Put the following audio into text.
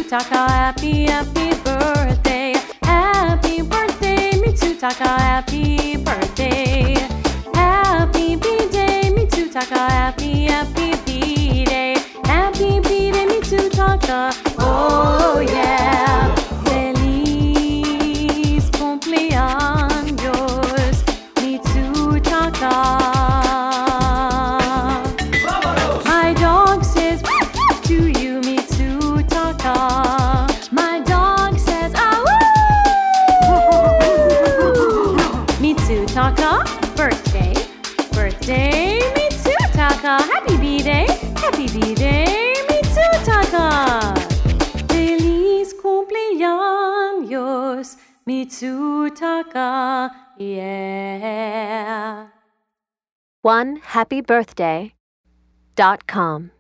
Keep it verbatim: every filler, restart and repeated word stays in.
Mitsutaka, happy, happy birthday. Happy birthday, Mitsutaka, happy birthday. Happy B-Day, Mitsutaka, happy, happy B-Day. Happy B-Day, Mitsutaka, oh yeah. Feliz cumpleaños, Mitsutaka. My dog says to you, Mitsutaka. My dog says, ah woo! Mitsutaka, birthday, birthday, Mitsutaka. Happy B-Day, happy B-Day, Mitsutaka. Feliz cumpleaños, Mitsutaka, yeah. one happy birthday dot com